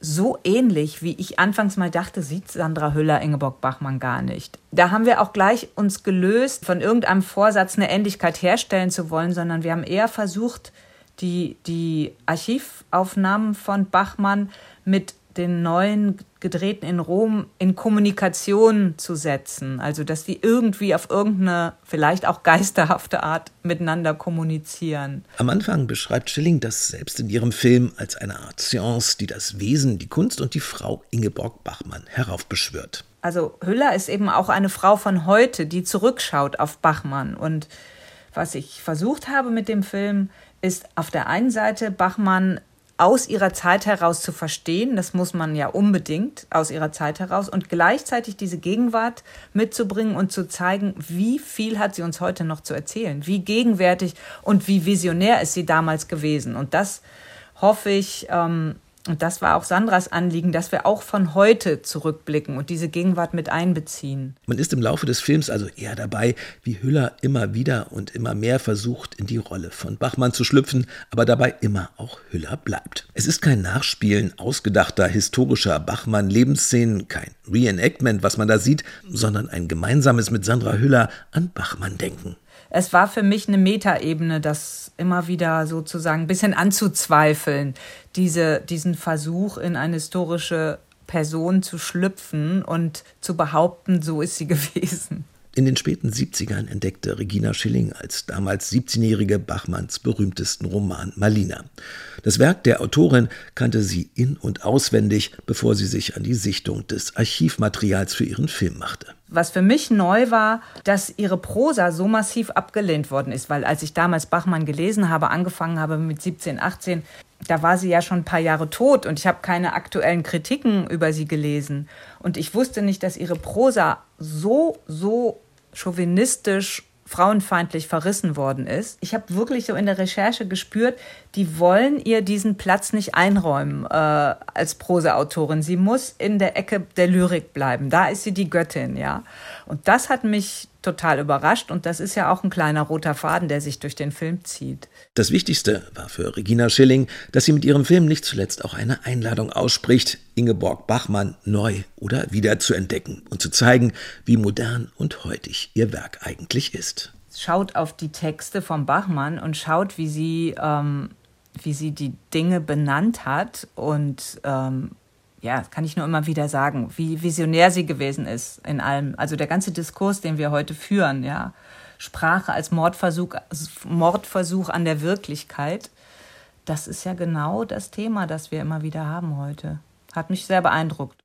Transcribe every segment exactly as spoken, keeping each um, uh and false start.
so ähnlich, wie ich anfangs mal dachte, sieht Sandra Hüller Ingeborg Bachmann gar nicht. Da haben wir auch gleich uns gelöst, von irgendeinem Vorsatz eine Ähnlichkeit herstellen zu wollen, sondern wir haben eher versucht, die, die Archivaufnahmen von Bachmann mit den neuen gedrehten in Rom in Kommunikation zu setzen. Also, dass die irgendwie auf irgendeine, vielleicht auch geisterhafte Art miteinander kommunizieren. Am Anfang beschreibt Schilling das selbst in ihrem Film als eine Art Seance, die das Wesen, die Kunst und die Frau Ingeborg Bachmann heraufbeschwört. Also Hüller ist eben auch eine Frau von heute, die zurückschaut auf Bachmann. Und was ich versucht habe mit dem Film, ist auf der einen Seite Bachmann aus ihrer Zeit heraus zu verstehen, das muss man ja unbedingt aus ihrer Zeit heraus, und gleichzeitig diese Gegenwart mitzubringen und zu zeigen, wie viel hat sie uns heute noch zu erzählen, wie gegenwärtig und wie visionär ist sie damals gewesen. Und das hoffe ich, ähm, und das war auch Sandras Anliegen, dass wir auch von heute zurückblicken und diese Gegenwart mit einbeziehen. Man ist im Laufe des Films also eher dabei, wie Hüller immer wieder und immer mehr versucht, in die Rolle von Bachmann zu schlüpfen, aber dabei immer auch Hüller bleibt. Es ist kein Nachspielen ausgedachter historischer Bachmann-Lebensszenen, kein Reenactment, was man da sieht, sondern ein gemeinsames mit Sandra Hüller an Bachmann denken. Es war für mich eine Metaebene, das immer wieder sozusagen ein bisschen anzuzweifeln, diese, diesen Versuch, in eine historische Person zu schlüpfen und zu behaupten, so ist sie gewesen. In den späten siebzigern entdeckte Regina Schilling als damals siebzehnjährige Bachmanns berühmtesten Roman Malina. Das Werk der Autorin kannte sie in- und auswendig, bevor sie sich an die Sichtung des Archivmaterials für ihren Film machte. Was für mich neu war, dass ihre Prosa so massiv abgelehnt worden ist, weil als ich damals Bachmann gelesen habe, angefangen habe mit siebzehn, achtzehn, da war sie ja schon ein paar Jahre tot und ich habe keine aktuellen Kritiken über sie gelesen. Und ich wusste nicht, dass ihre Prosa so, so chauvinistisch, frauenfeindlich verrissen worden ist. Ich habe wirklich so in der Recherche gespürt, die wollen ihr diesen Platz nicht einräumen äh, als Prosaautorin. Sie muss in der Ecke der Lyrik bleiben. Da ist sie die Göttin, ja. Und das hat mich total überrascht und das ist ja auch ein kleiner roter Faden, der sich durch den Film zieht. Das Wichtigste war für Regina Schilling, dass sie mit ihrem Film nicht zuletzt auch eine Einladung ausspricht, Ingeborg Bachmann neu oder wieder zu entdecken und zu zeigen, wie modern und heutig ihr Werk eigentlich ist. Schaut auf die Texte von Bachmann und schaut, wie sie, ähm, wie sie die Dinge benannt hat und ähm, ja, kann ich nur immer wieder sagen, wie visionär sie gewesen ist in allem. Also der ganze Diskurs, den wir heute führen, ja, Sprache als Mordversuch, Mordversuch an der Wirklichkeit, das ist ja genau das Thema, das wir immer wieder haben heute. Hat mich sehr beeindruckt.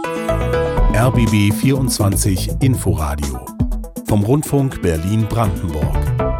R B B vierundzwanzig Inforadio vom Rundfunk Berlin-Brandenburg.